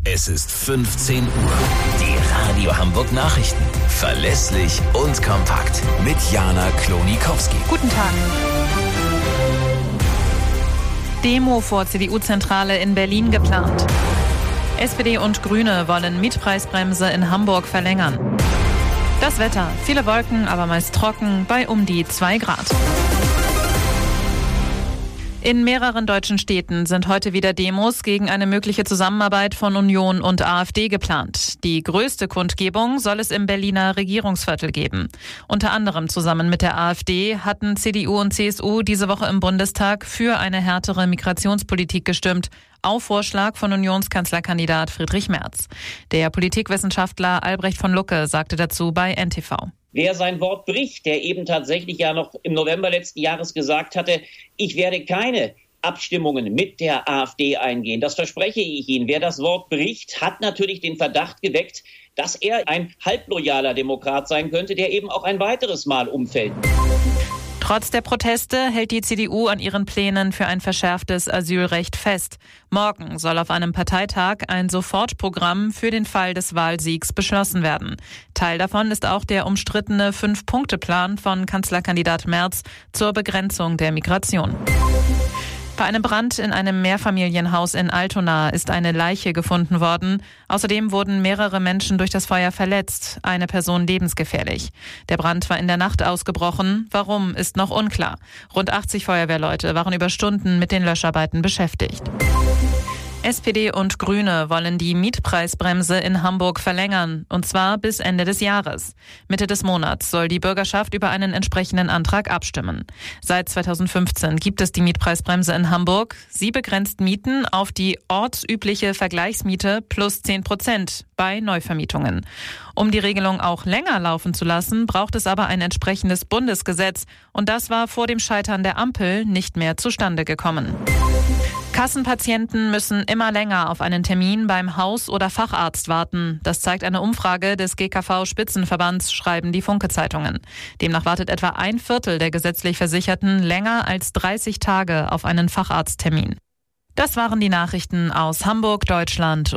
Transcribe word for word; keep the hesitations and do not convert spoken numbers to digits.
Es ist fünfzehn Uhr. Die Radio Hamburg Nachrichten. Verlässlich und kompakt. Mit Jana Klonikowski. Guten Tag. Demo vor C D U-Zentrale in Berlin geplant. S P D und Grüne wollen Mietpreisbremse in Hamburg verlängern. Das Wetter. Viele Wolken, aber meist trocken, bei um die zwei Grad. In mehreren deutschen Städten sind heute wieder Demos gegen eine mögliche Zusammenarbeit von Union und AfD geplant. Die größte Kundgebung soll es im Berliner Regierungsviertel geben. Unter anderem zusammen mit der AfD hatten C D U und C S U diese Woche im Bundestag für eine härtere Migrationspolitik gestimmt, auf Vorschlag von Unionskanzlerkandidat Friedrich Merz. Der Politikwissenschaftler Albrecht von Lucke sagte dazu bei N T V. Wer sein Wort bricht, der eben tatsächlich ja noch im November letzten Jahres gesagt hatte, ich werde keine Abstimmungen mit der AfD eingehen, das verspreche ich Ihnen. Wer das Wort bricht, hat natürlich den Verdacht geweckt, dass er ein halbloyaler Demokrat sein könnte, der eben auch ein weiteres Mal umfällt. Trotz der Proteste hält die C D U an ihren Plänen für ein verschärftes Asylrecht fest. Morgen soll auf einem Parteitag ein Sofortprogramm für den Fall des Wahlsiegs beschlossen werden. Teil davon ist auch der umstrittene Fünf-Punkte-Plan von Kanzlerkandidat Merz zur Begrenzung der Migration. Bei einem Brand in einem Mehrfamilienhaus in Altona ist eine Leiche gefunden worden. Außerdem wurden mehrere Menschen durch das Feuer verletzt, eine Person lebensgefährlich. Der Brand war in der Nacht ausgebrochen. Warum, ist noch unklar. Rund achtzig Feuerwehrleute waren über Stunden mit den Löscharbeiten beschäftigt. S P D und Grüne wollen die Mietpreisbremse in Hamburg verlängern, und zwar bis Ende des Jahres. Mitte des Monats soll die Bürgerschaft über einen entsprechenden Antrag abstimmen. Seit zweitausendfünfzehn gibt es die Mietpreisbremse in Hamburg. Sie begrenzt Mieten auf die ortsübliche Vergleichsmiete plus zehn Prozent bei Neuvermietungen. Um die Regelung auch länger laufen zu lassen, braucht es aber ein entsprechendes Bundesgesetz. Und das war vor dem Scheitern der Ampel nicht mehr zustande gekommen. Kassenpatienten müssen immer länger auf einen Termin beim Haus- oder Facharzt warten. Das zeigt eine Umfrage des G K V-Spitzenverbands, schreiben die Funke-Zeitungen. Demnach wartet etwa ein Viertel der gesetzlich Versicherten länger als dreißig Tage auf einen Facharzttermin. Das waren die Nachrichten aus Hamburg, Deutschland.